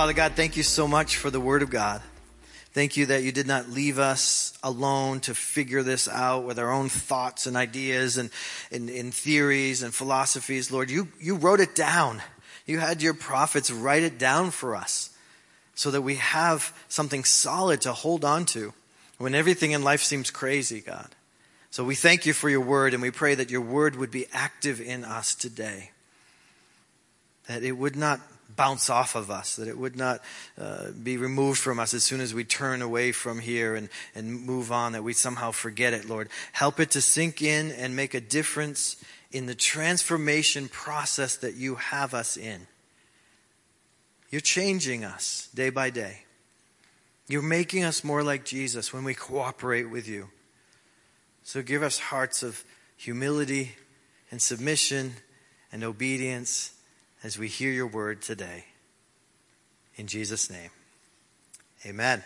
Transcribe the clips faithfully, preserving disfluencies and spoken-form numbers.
Father God, thank you so much for the Word of God. Thank you that you did not leave us alone to figure this out with our own thoughts and ideas and, and, and theories and philosophies. Lord, you, you wrote it down. You had your prophets write it down for us so that we have something solid to hold on to when everything in life seems crazy, God. So we thank you for your word, and we pray that your word would be active in us today, that it would not bounce off of us, that it would not uh, be removed from us as soon as we turn away from here and, and move on, that we somehow forget it, Lord. Help it to sink in and make a difference in the transformation process that you have us in. You're changing us day by day. You're making us more like Jesus when we cooperate with you. So give us hearts of humility and submission and obedience as we hear your word today. In Jesus' name, amen.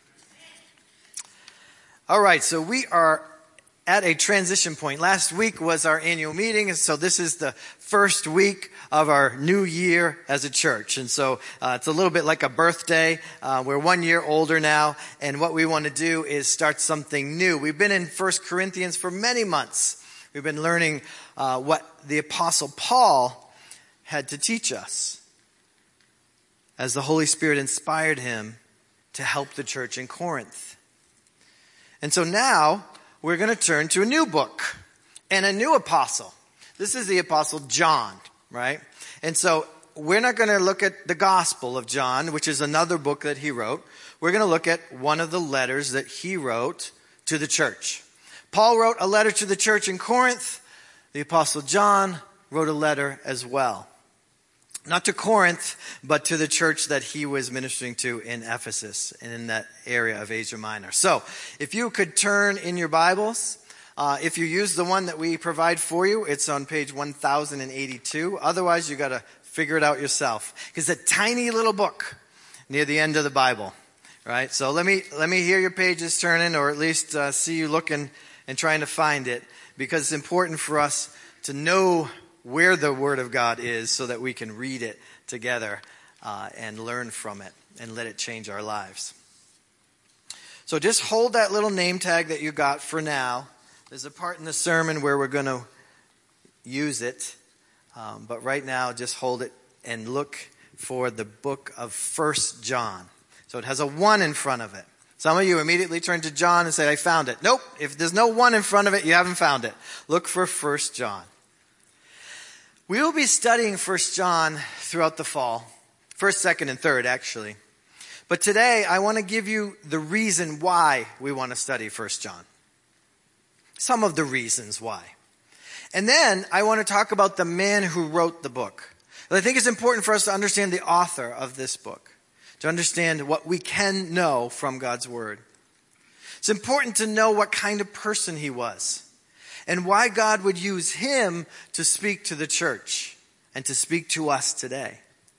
All right, so we are at a transition point. Last week was our annual meeting, and so this is the first week of our new year as a church. And so uh, it's a little bit like a birthday. Uh, we're one year older now, and what we want to do is start something new. We've been in First Corinthians for many months. We've been learning uh, what the Apostle Paul had to teach us as the Holy Spirit inspired him to help the church in Corinth. And so now we're going to turn to a new book and a new apostle. This is the Apostle John, right? And so we're not going to look at the Gospel of John, which is another book that he wrote. We're going to look at one of the letters that he wrote to the church. Paul wrote a letter to the church in Corinth. The Apostle John wrote a letter as well. Not to Corinth, but to the church that he was ministering to in Ephesus and in that area of Asia Minor. So, if you could turn in your Bibles, uh, if you use the one that we provide for you, it's on page one thousand eighty-two. Otherwise, you got to figure it out yourself. It's a tiny little book near the end of the Bible, right? So let me let me hear your pages turning, or at least uh, see you looking and trying to find it, because it's important for us to know where the Word of God is so that we can read it together uh, and learn from it and let it change our lives. So just hold that little name tag that you got for now. There's a part in the sermon where we're going to use it, um, but right now just hold it and look for the book of First John. So it has a one in front of it. Some of you immediately turn to John and say, I found it. Nope, if there's no one in front of it, you haven't found it. Look for First John. We will be studying First John throughout the fall. First, second, and third, actually. But today, I want to give you the reason why we want to study First John. Some of the reasons why. And then, I want to talk about the man who wrote the book. I think it's important for us to understand the author of this book, to understand what we can know from God's Word. It's important to know what kind of person he was, and why God would use him to speak to the church and to speak to us today.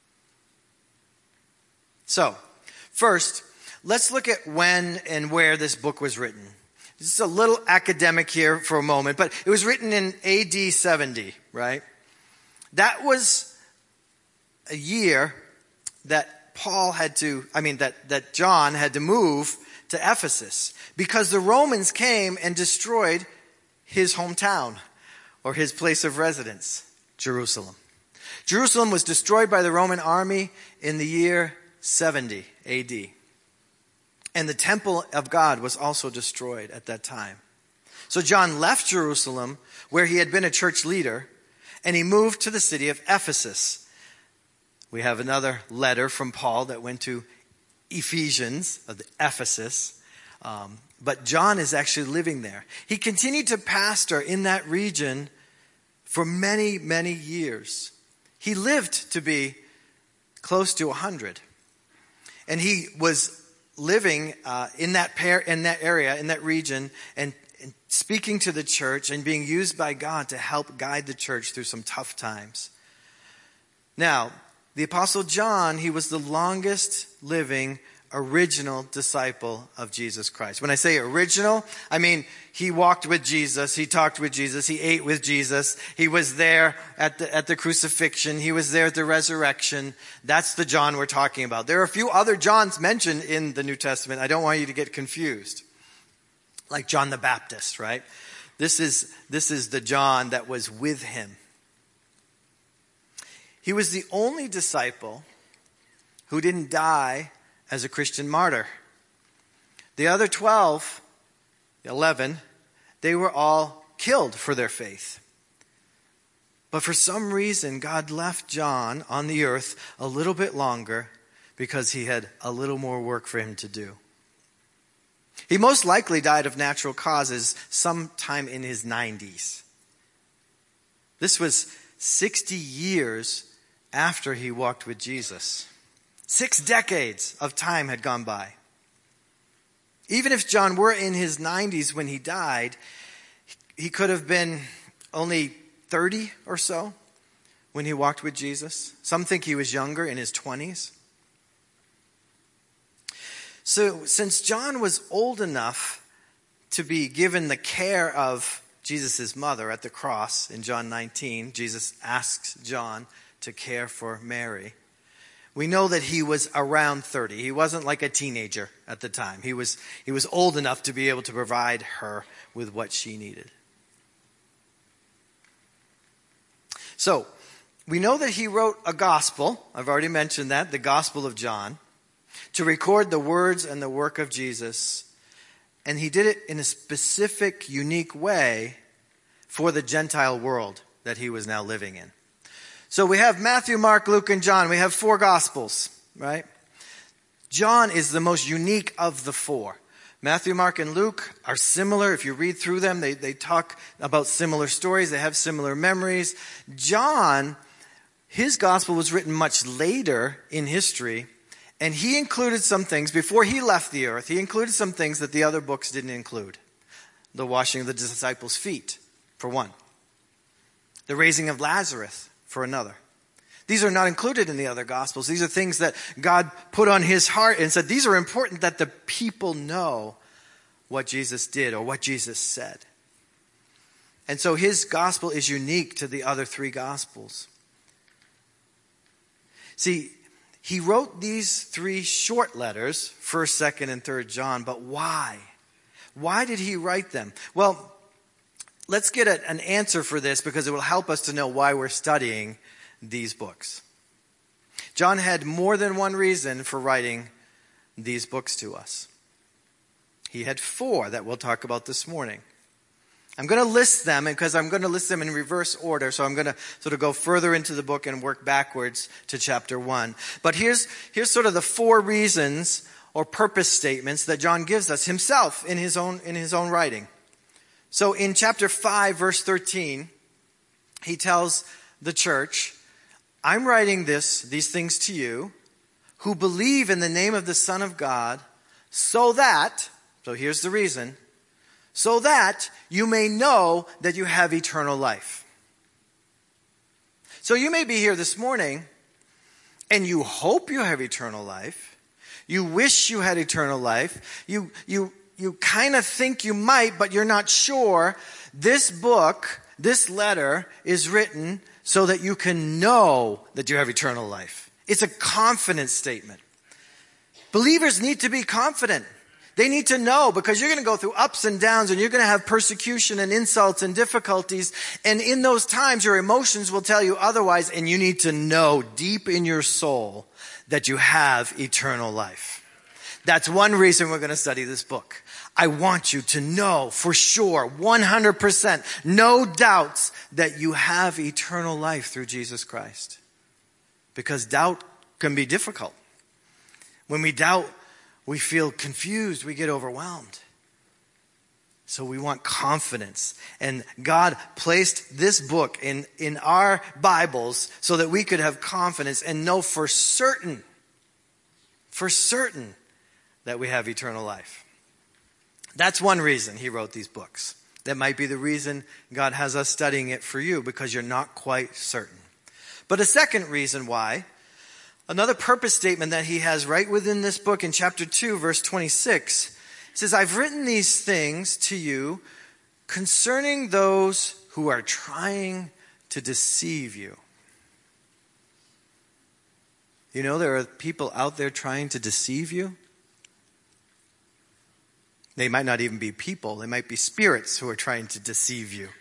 So, first, let's look at when and where this book was written. This is a little academic here for a moment, but it was written in A D seventy, right? That was a year that Paul had to, I mean, that, that John had to move to Ephesus because the Romans came and destroyed his hometown, or his place of residence, Jerusalem. Jerusalem was destroyed by the Roman army in the year seventy A D. And the temple of God was also destroyed at that time. So John left Jerusalem, where he had been a church leader, and he moved to the city of Ephesus. We have another letter from Paul that went to Ephesians, of the Ephesus. Um, But John is actually living there. He continued to pastor in that region for many, many years. He lived to be close to one hundred. And he was living uh, in that pair, in that area, in that region, and, and speaking to the church and being used by God to help guide the church through some tough times. Now, the Apostle John, he was the longest living original disciple of Jesus Christ. When I say original, I mean he walked with Jesus, he talked with Jesus, he ate with Jesus, he was there at the, at the crucifixion, he was there at the resurrection. That's the John we're talking about. There are a few other Johns mentioned in the New Testament. I don't want you to get confused. Like John the Baptist, right? This is, this is the John that was with him. He was the only disciple who didn't die as a Christian martyr. The other twelve, eleven, they were all killed for their faith. But for some reason, God left John on the earth a little bit longer because he had a little more work for him to do. He most likely died of natural causes sometime in his nineties. This was sixty years after he walked with Jesus. Six decades of time had gone by. Even if John were in his nineties when he died, he could have been only thirty or so when he walked with Jesus. Some think he was younger, in his twenties. So since John was old enough to be given the care of Jesus' mother at the cross in John nineteen, Jesus asks John to care for Mary. We know that he was around thirty. He wasn't like a teenager at the time. He was, he was old enough to be able to provide her with what she needed. So, we know that he wrote a gospel. I've already mentioned that, the Gospel of John, to record the words and the work of Jesus. And he did it in a specific, unique way for the Gentile world that he was now living in. So we have Matthew, Mark, Luke, and John. We have four Gospels, right? John is the most unique of the four. Matthew, Mark, and Luke are similar. If you read through them, they, they talk about similar stories. They have similar memories. John, his Gospel was written much later in history, and he included some things, before he left the earth, he included some things that the other books didn't include. The washing of the disciples' feet, for one. The raising of Lazarus, for another. These are not included in the other Gospels. These are things that God put on his heart and said, these are important that the people know what Jesus did or what Jesus said. And so his Gospel is unique to the other three Gospels. See, he wrote these three short letters, first, second, and third John, but why? Why did he write them? Well, let's get a, an answer for this because it will help us to know why we're studying these books. John had more than one reason for writing these books to us. He had four that we'll talk about this morning. I'm going to list them because I'm going to list them in reverse order. So I'm going to sort of go further into the book and work backwards to chapter one. But here's, here's sort of the four reasons or purpose statements that John gives us himself in his own, in his own writing. So in chapter five, verse thirteen, he tells the church, I'm writing this, these things to you who believe in the name of the Son of God so that, so here's the reason, so that you may know that you have eternal life. So you may be here this morning and you hope you have eternal life. You wish you had eternal life. You, you, You kind of think you might, but you're not sure. This book, this letter, is written so that you can know that you have eternal life. It's a confidence statement. Believers need to be confident. They need to know because you're going to go through ups and downs and you're going to have persecution and insults and difficulties. And in those times, your emotions will tell you otherwise. And you need to know deep in your soul that you have eternal life. That's one reason we're going to study this book. I want you to know for sure, one hundred percent, no doubts that you have eternal life through Jesus Christ. Because doubt can be difficult. When we doubt, we feel confused, we get overwhelmed. So we want confidence. And God placed this book in, in our Bibles so that we could have confidence and know for certain, for certain, that we have eternal life. That's one reason he wrote these books. That might be the reason God has us studying it for you, because you're not quite certain. But a second reason why, Another purpose statement that he has right within this book in chapter two, verse twenty-six, it says, I've written these things to you concerning those who are trying to deceive you. You know, there are people out there trying to deceive you. They might not even be people. They might be spirits who are trying to deceive you.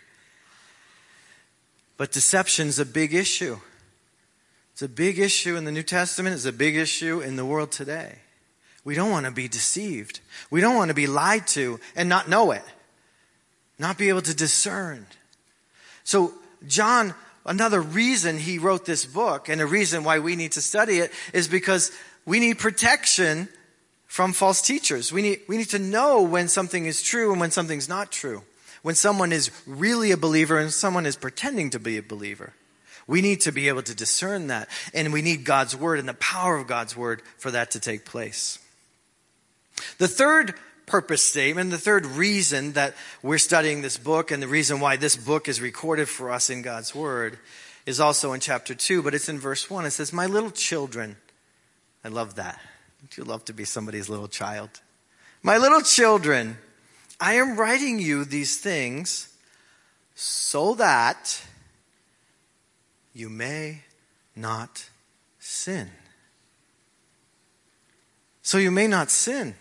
But deception's a big issue. It's a big issue in the New Testament. It's a big issue in the world today. We don't want to be deceived. We don't want to be lied to and not know it. Not be able to discern. So John, another reason he wrote this book and a reason why we need to study it is because we need protection from false teachers. We need, we need to know when something is true and when something's not true. When someone is really a believer and someone is pretending to be a believer. We need to be able to discern that. And we need God's word and the power of God's word for that to take place. The third purpose statement, the third reason that we're studying this book and the reason why this book is recorded for us in God's word is also in chapter two, but it's in verse one. It says, my little children. I love that. Don't you love to be somebody's little child? My little children, I am writing you these things so that you may not sin. So you may not sin.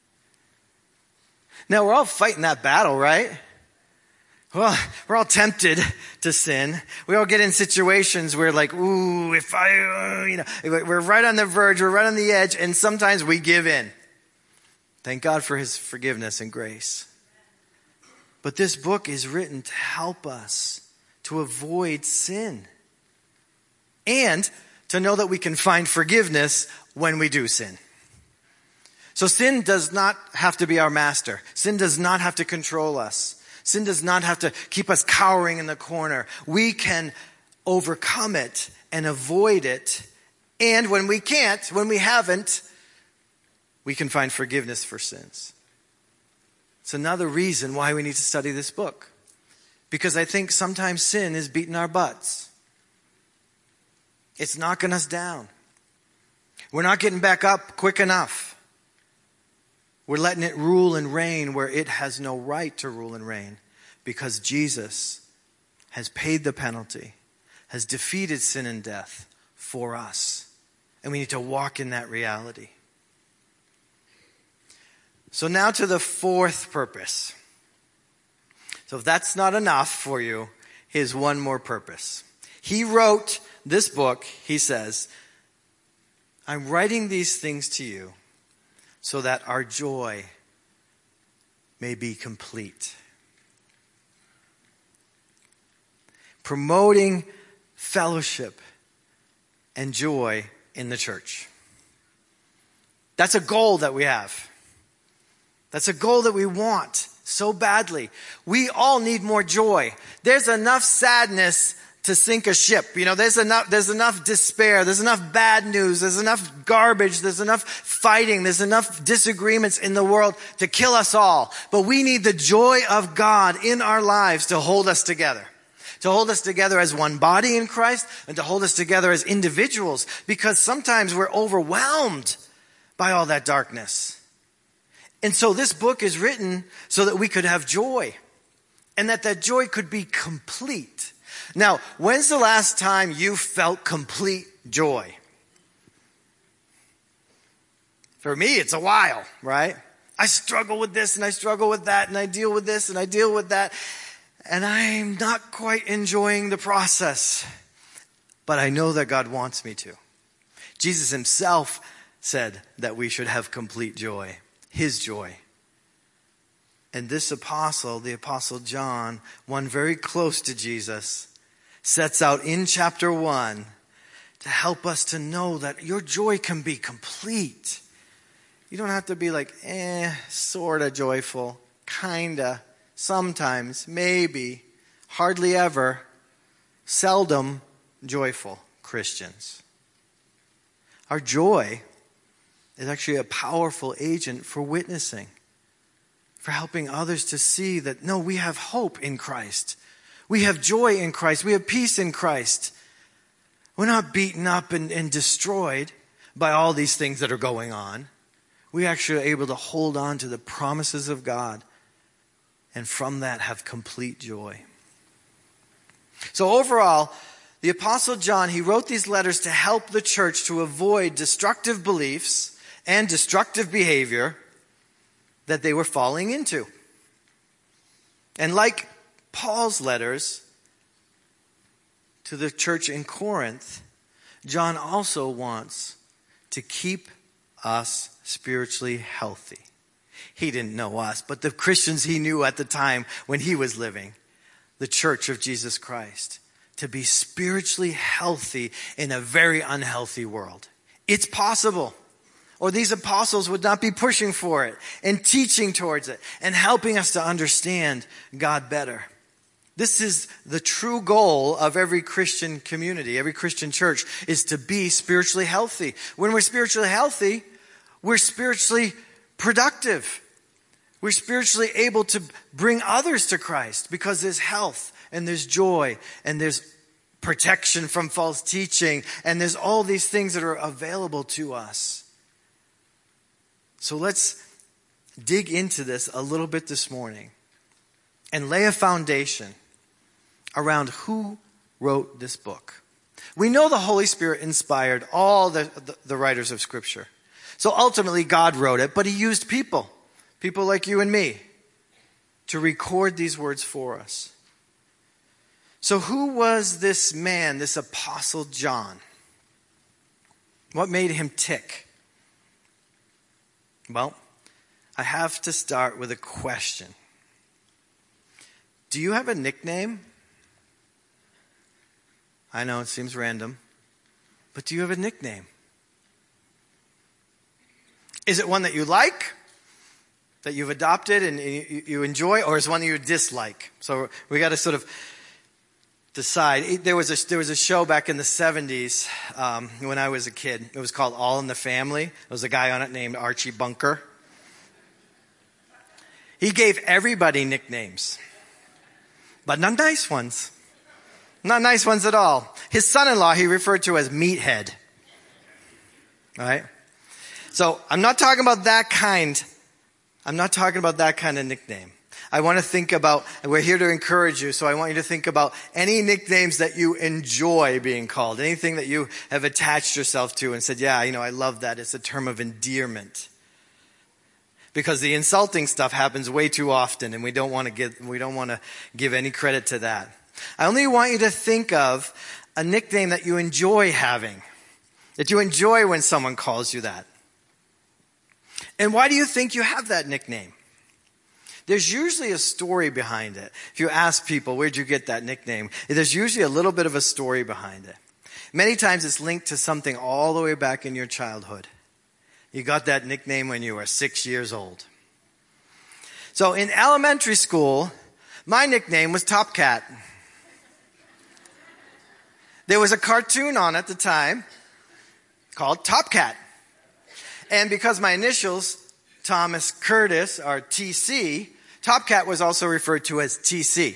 Now, we're all fighting that battle, right? Well, we're all tempted to sin. We all get in situations where like, ooh, if I, uh, you know, we're right on the verge, we're right on the edge, and sometimes we give in. Thank God for his forgiveness and grace. But this book is written to help us to avoid sin. And to know that we can find forgiveness when we do sin. So sin does not have to be our master. Sin does not have to control us. Sin does not have to keep us cowering in the corner. We can overcome it and avoid it. And when we can't, when we haven't, we can find forgiveness for sins. It's another reason why we need to study this book. Because I think sometimes sin is beating our butts. It's knocking us down. We're not getting back up quick enough. We're letting it rule and reign where it has no right to rule and reign because Jesus has paid the penalty, has defeated sin and death for us. And we need to walk in that reality. So now to the fourth purpose. So if that's not enough for you, here's one more purpose. He wrote this book, he says, I'm writing these things to you so that our joy may be complete. Promoting fellowship and joy in the church. That's a goal that we have. That's a goal that we want so badly. We all need more joy. There's enough sadness to sink a ship. You know, there's enough, there's enough despair. There's enough bad news. There's enough garbage. There's enough fighting. There's enough disagreements in the world to kill us all. But we need the joy of God in our lives to hold us together. To hold us together as one body in Christ and to hold us together as individuals. Because sometimes we're overwhelmed by all that darkness. And so this book is written so that we could have joy. And that that joy could be complete. Now, when's the last time you felt complete joy? For me, it's a while, right? I struggle with this and I struggle with that and I deal with this and I deal with that. And I'm not quite enjoying the process. But I know that God wants me to. Jesus himself said that we should have complete joy. His joy. And this apostle, the apostle John, one very close to Jesus, sets out in chapter one to help us to know that your joy can be complete. You don't have to be like, eh, sorta joyful, kinda, sometimes, maybe, hardly ever, seldom joyful Christians. Our joy is actually a powerful agent for witnessing, for helping others to see that, no, we have hope in Christ. We have joy in Christ. We have peace in Christ. We're not beaten up and, and destroyed by all these things that are going on. We actually are able to hold on to the promises of God, and from that have complete joy. So overall, the Apostle John, he wrote these letters to help the church to avoid destructive beliefs and destructive behavior that they were falling into. And like Paul's letters to the church in Corinth, John also wants to keep us spiritually healthy. He didn't know us, but the Christians he knew at the time when he was living, the church of Jesus Christ, to be spiritually healthy in a very unhealthy world. It's possible. Or these apostles would not be pushing for it and teaching towards it and helping us to understand God better. This is the true goal of every Christian community, every Christian church, is to be spiritually healthy. When we're spiritually healthy, we're spiritually productive. We're spiritually able to bring others to Christ because there's health and there's joy and there's protection from false teaching and there's all these things that are available to us. So let's dig into this a little bit this morning and lay a foundation around who wrote this book. We know the Holy Spirit inspired all the, the, the writers of Scripture. So ultimately God wrote it, but he used people, people like you and me, to record these words for us. So who was this man, this Apostle John? What made him tick? Well, I have to start with a question. Do you have a nickname? I know it seems random, but do you have a nickname? Is it one that you like, that you've adopted and you enjoy, or is it one that you dislike? So we got to sort of decide. There was a there was a show back in the seventies um, when I was a kid. It was called All in the Family. There was a guy on it named Archie Bunker. He gave everybody nicknames, but not nice ones. Not nice ones at all. His son-in-law he referred to as Meathead. All right? So I'm not talking about that kind. I'm not talking about that kind of nickname. I want to think about, and we're here to encourage you, so I want you to think about any nicknames that you enjoy being called, anything that you have attached yourself to and said, yeah, you know, I love that. It's a term of endearment. Because the insulting stuff happens way too often, and we don't want to give, we don't want to give any credit to that. I only want you to think of a nickname that you enjoy having, that you enjoy when someone calls you that. And why do you think you have that nickname? There's usually a story behind it. If you ask people, where'd you get that nickname? There's usually a little bit of a story behind it. Many times it's linked to something all the way back in your childhood. You got that nickname when you were six years old. So in elementary school, my nickname was Top Cat. There was a cartoon on at the time called Top Cat. And because my initials, Thomas Curtis, are T C, Top Cat was also referred to as T C.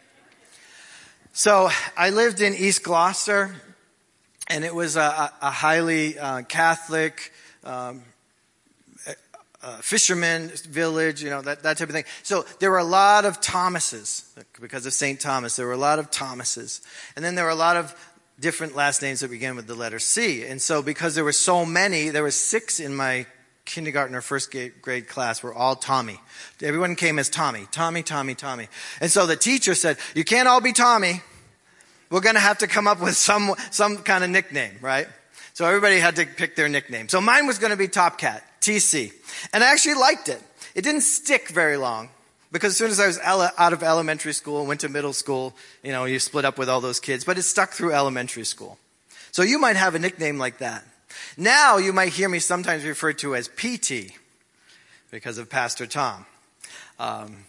So I lived in East Gloucester, and it was a, a highly uh, Catholic um, uh, fisherman village, you know, that, that type of thing. So there were a lot of Thomases, because of Saint Thomas. There were a lot of Thomases. And then there were a lot of different last names that began with the letter C. And so because there were so many, there were six in my kindergarten or first grade class were all Tommy. Everyone came as Tommy. Tommy, Tommy, Tommy. And so the teacher said, you can't all be Tommy. We're going to have to come up with some some kind of nickname, right? So everybody had to pick their nickname. So mine was going to be Top Cat, T C. And I actually liked it. It didn't stick very long. Because as soon as I was ele- out of elementary school, went to middle school, you know, you split up with all those kids. But it stuck through elementary school. So you might have a nickname like that. Now you might hear me sometimes referred to as P T because of Pastor Tom. Um,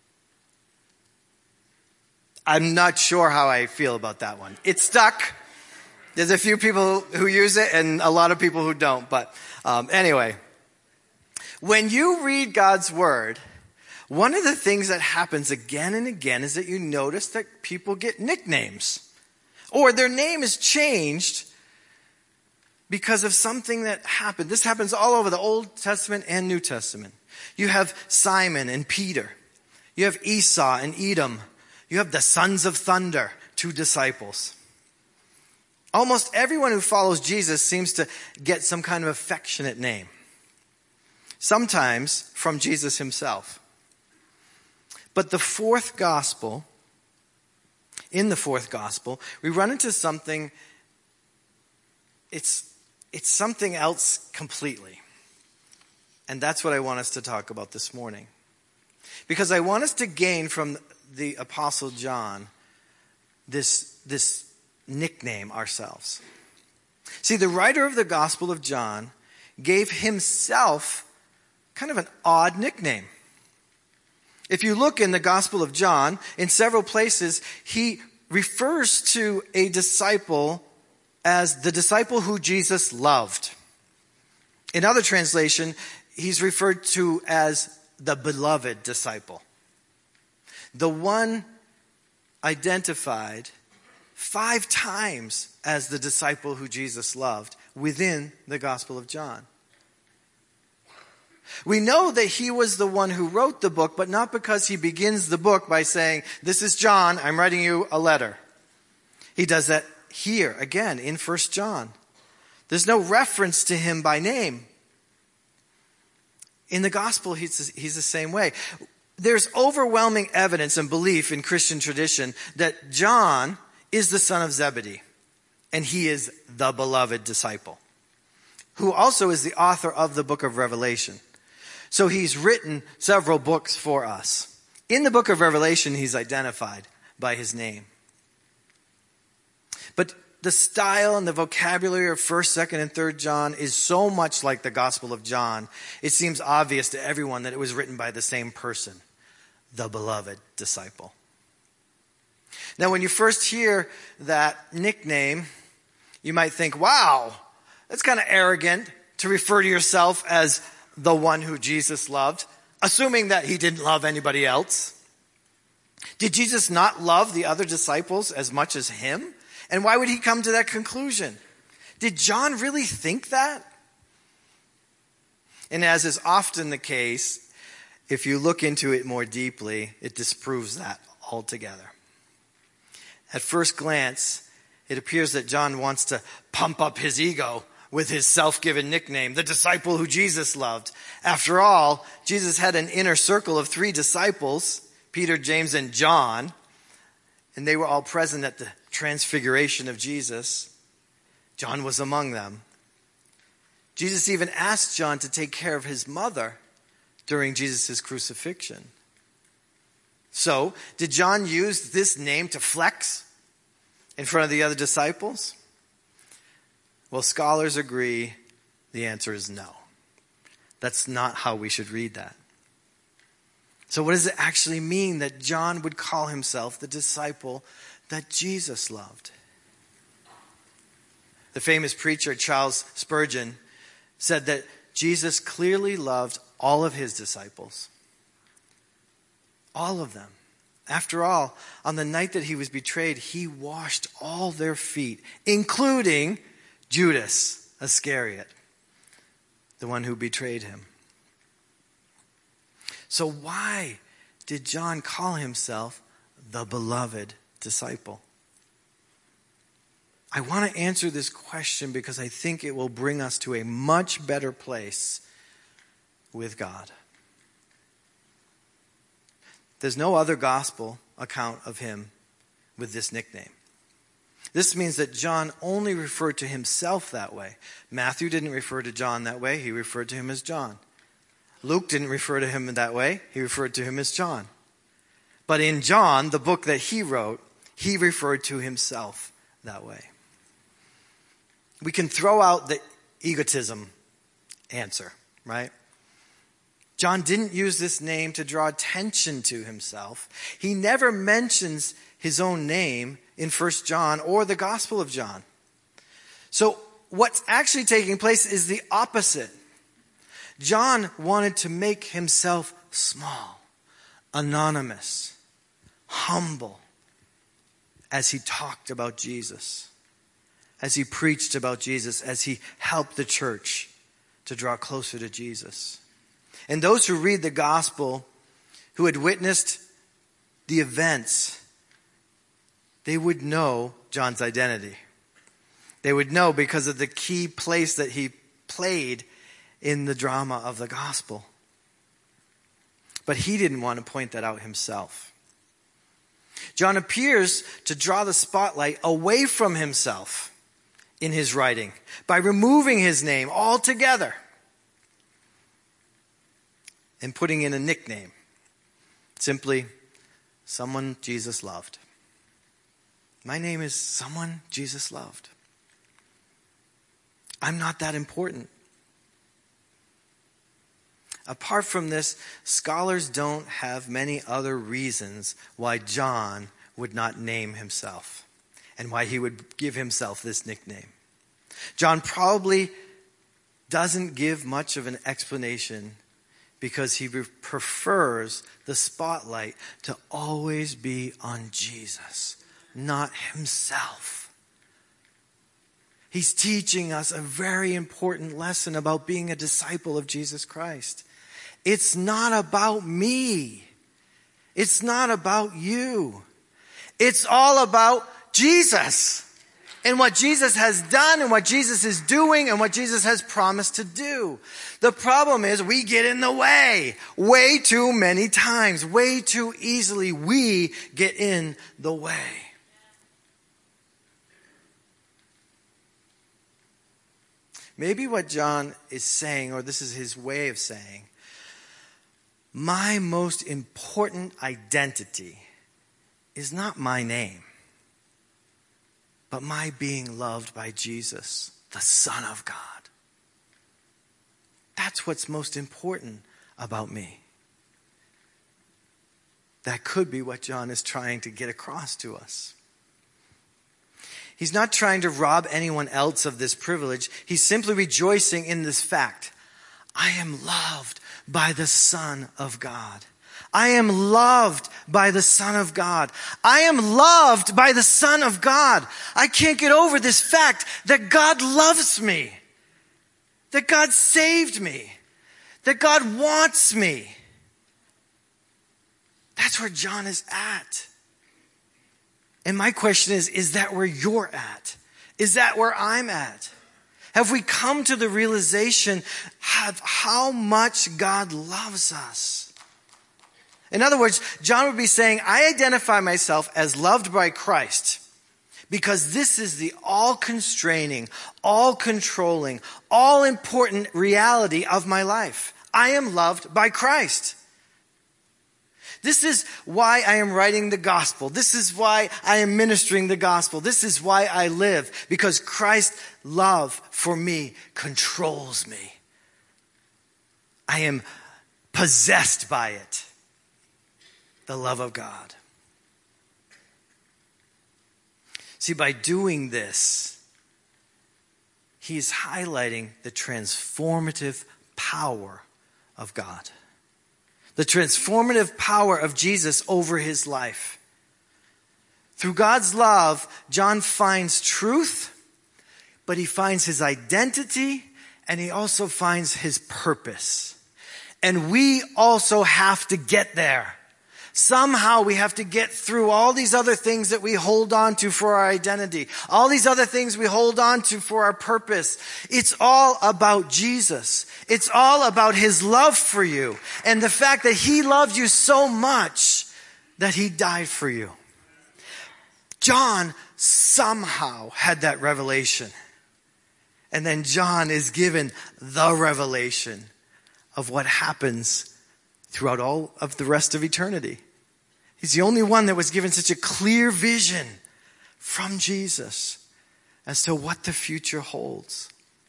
I'm not sure how I feel about that one. It stuck. There's a few people who use it and a lot of people who don't. But um, anyway, when you read God's Word, one of the things that happens again and again is that you notice that people get nicknames. Or their name is changed because of something that happened. This happens all over the Old Testament and New Testament. You have Simon and Peter. You have Esau and Edom. You have the sons of thunder, two disciples. Almost everyone who follows Jesus seems to get some kind of affectionate name. Sometimes from Jesus himself. But the fourth gospel, in the fourth gospel, we run into something, it's, it's something else completely. And that's what I want us to talk about this morning. Because I want us to gain from the Apostle John this, this nickname ourselves. See, the writer of the Gospel of John gave himself kind of an odd nickname. If you look in the Gospel of John, in several places, he refers to a disciple as the disciple who Jesus loved. In other translation, he's referred to as the beloved disciple. The one identified five times as the disciple who Jesus loved within the Gospel of John. We know that he was the one who wrote the book, but not because he begins the book by saying, "This is John, I'm writing you a letter." He does that here, again, in First John. There's no reference to him by name. In the gospel, he's, he's the same way. There's overwhelming evidence and belief in Christian tradition that John is the son of Zebedee, and he is the beloved disciple, who also is the author of the book of Revelation. So he's written several books for us. In the book of Revelation, he's identified by his name. But the style and the vocabulary of first, second, and third John is so much like the Gospel of John, it seems obvious to everyone that it was written by the same person, the beloved disciple. Now, when you first hear that nickname, you might think, wow, that's kind of arrogant to refer to yourself as the one who Jesus loved, assuming that he didn't love anybody else. Did Jesus not love the other disciples as much as him? And why would he come to that conclusion? Did John really think that? And as is often the case, if you look into it more deeply, it disproves that altogether. At first glance, it appears that John wants to pump up his ego with his self-given nickname, the disciple who Jesus loved. After all, Jesus had an inner circle of three disciples, Peter, James, and John, and they were all present at the transfiguration of Jesus. John was among them. Jesus even asked John to take care of his mother during Jesus' crucifixion. So, did John use this name to flex in front of the other disciples? Well, scholars agree the answer is no. That's not how we should read that. So what does it actually mean that John would call himself the disciple that Jesus loved? The famous preacher Charles Spurgeon said that Jesus clearly loved all of his disciples. All of them. After all, on the night that he was betrayed, he washed all their feet, including Judas Iscariot, the one who betrayed him. So why did John call himself the beloved disciple? I want to answer this question because I think it will bring us to a much better place with God. There's no other gospel account of him with this nickname. This means that John only referred to himself that way. Matthew didn't refer to John that way. He referred to him as John. Luke didn't refer to him that way. He referred to him as John. But in John, the book that he wrote, he referred to himself that way. We can throw out the egotism answer, right? John didn't use this name to draw attention to himself. He never mentions his own name in First John or the Gospel of John. So what's actually taking place is the opposite. John wanted to make himself small, anonymous, humble, as he talked about Jesus, as he preached about Jesus, as he helped the church to draw closer to Jesus. And those who read the gospel, who had witnessed the events, they would know John's identity. They would know because of the key place that he played in the drama of the gospel. But he didn't want to point that out himself. John appears to draw the spotlight away from himself in his writing by removing his name altogether and putting in a nickname. Simply, someone Jesus loved. My name is someone Jesus loved. I'm not that important. Apart from this, scholars don't have many other reasons why John would not name himself and why he would give himself this nickname. John probably doesn't give much of an explanation because he prefers the spotlight to always be on Jesus, not himself. He's teaching us a very important lesson about being a disciple of Jesus Christ. It's not about me. It's not about you. It's all about Jesus and what Jesus has done and what Jesus is doing and what Jesus has promised to do. The problem is we get in the way way too many times. Way too easily we get in the way. Maybe what John is saying, or this is his way of saying, my most important identity is not my name, but my being loved by Jesus, the Son of God. That's what's most important about me. That could be what John is trying to get across to us. He's not trying to rob anyone else of this privilege. He's simply rejoicing in this fact. I am loved by the Son of God. I am loved by the Son of God. I am loved by the Son of God. I can't get over this fact that God loves me. That God saved me. That God wants me. That's where John is at. And my question is, is that where you're at? Is that where I'm at? Have we come to the realization of how much God loves us? In other words, John would be saying, I identify myself as loved by Christ because this is the all-constraining, all-controlling, all-important reality of my life. I am loved by Christ. This is why I am writing the gospel. This is why I am ministering the gospel. This is why I live, because Christ's love for me controls me. I am possessed by it, the love of God. See, by doing this, he is highlighting the transformative power of God. The transformative power of Jesus over his life. Through God's love, John finds truth, but he finds his identity, and he also finds his purpose. And we also have to get there. Somehow we have to get through all these other things that we hold on to for our identity. All these other things we hold on to for our purpose. It's all about Jesus. It's all about his love for you. And the fact that he loved you so much that he died for you. John somehow had that revelation. And then John is given the revelation of what happens throughout all of the rest of eternity. He's the only one that was given such a clear vision from Jesus as to what the future holds.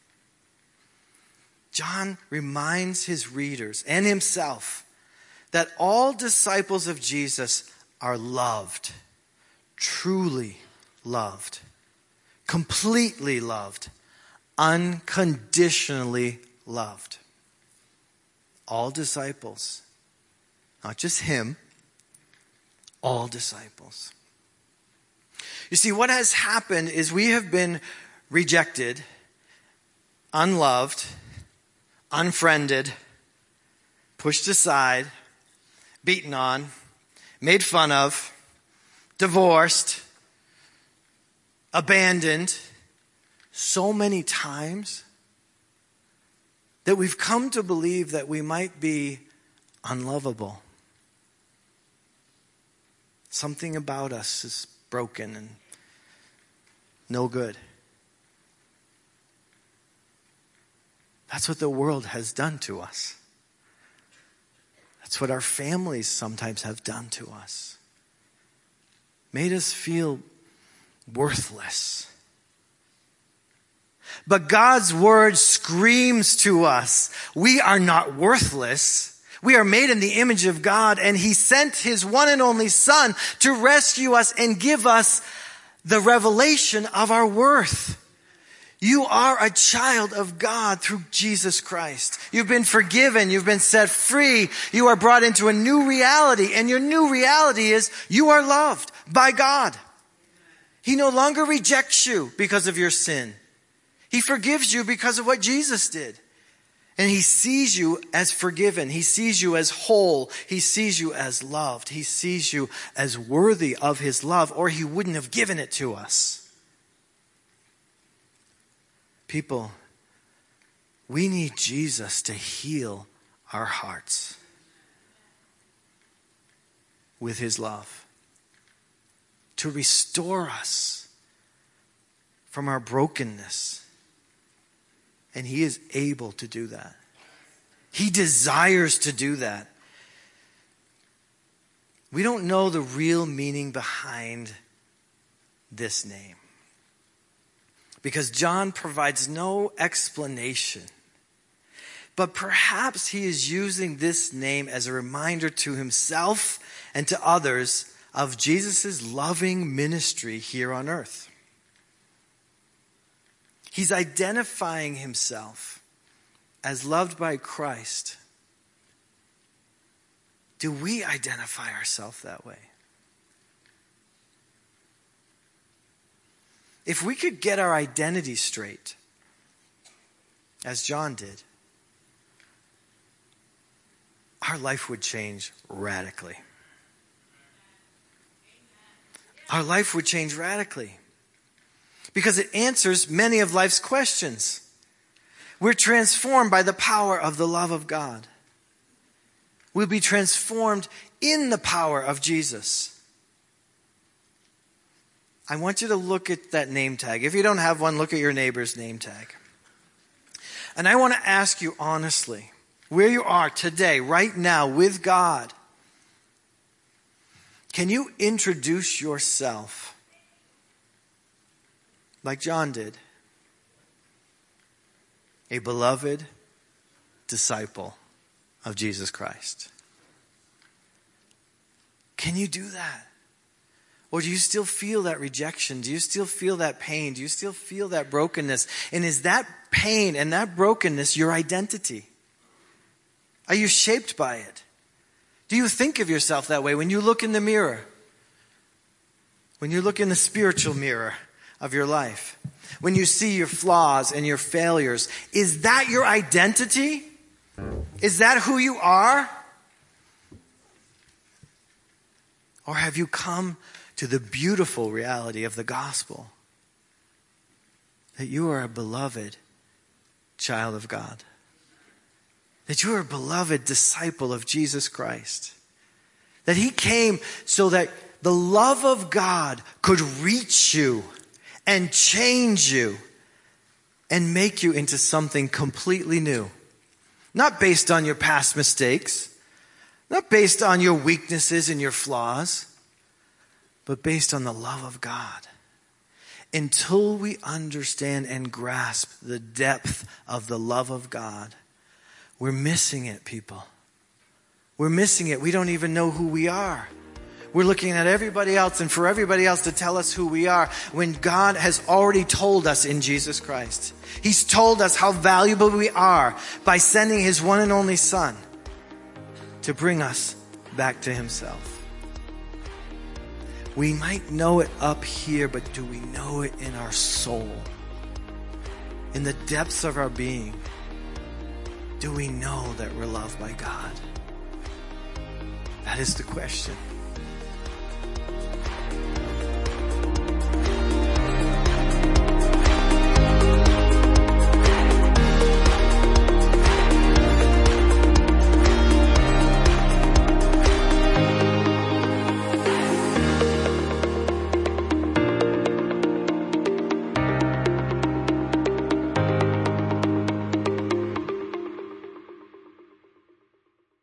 John reminds his readers and himself that all disciples of Jesus are loved, truly loved, completely loved, unconditionally loved. All disciples. Not just him, all disciples. You see, what has happened is we have been rejected, unloved, unfriended, pushed aside, beaten on, made fun of, divorced, abandoned so many times that we've come to believe that we might be unlovable. Something about us is broken and no good. That's what the world has done to us. That's what our families sometimes have done to us. Made us feel worthless. But God's word screams to us, we are not worthless. We are made in the image of God, and He sent His one and only Son to rescue us and give us the revelation of our worth. You are a child of God through Jesus Christ. You've been forgiven. You've been set free. You are brought into a new reality, and your new reality is you are loved by God. He no longer rejects you because of your sin. He forgives you because of what Jesus did. And He sees you as forgiven. He sees you as whole. He sees you as loved. He sees you as worthy of His love, or He wouldn't have given it to us. People, we need Jesus to heal our hearts with His love, to restore us from our brokenness. And He is able to do that. He desires to do that. We don't know the real meaning behind this name, because John provides no explanation. But perhaps he is using this name as a reminder to himself and to others of Jesus' loving ministry here on earth. He's identifying himself as loved by Christ. Do we identify ourselves that way? If we could get our identity straight, as John did, our life would change radically. Our life would change radically. Because it answers many of life's questions. We're transformed by the power of the love of God. We'll be transformed in the power of Jesus. I want you to look at that name tag. If you don't have one, look at your neighbor's name tag. And I want to ask you honestly, where you are today, right now, with God, can you introduce yourself like John did? A beloved disciple of Jesus Christ. Can you do that? Or do you still feel that rejection? Do you still feel that pain? Do you still feel that brokenness? And is that pain and that brokenness your identity? Are you shaped by it? Do you think of yourself that way when you look in the mirror? When you look in the spiritual mirror of your life? When you see your flaws and your failures, is that your identity? Is that who you are? Or have you come to the beautiful reality of the gospel that you are a beloved child of God? That you are a beloved disciple of Jesus Christ? That He came so that the love of God could reach you and change you and make you into something completely new. Not based on your past mistakes, not based on your weaknesses and your flaws, but based on the love of God. Until we understand and grasp the depth of the love of God, we're missing it, people. We're missing it. We don't even know who we are. We're looking at everybody else and for everybody else to tell us who we are when God has already told us in Jesus Christ. He's told us how valuable we are by sending His one and only Son to bring us back to Himself. We might know it up here, but do we know it in our soul? In the depths of our being, do we know that we're loved by God? That is the question.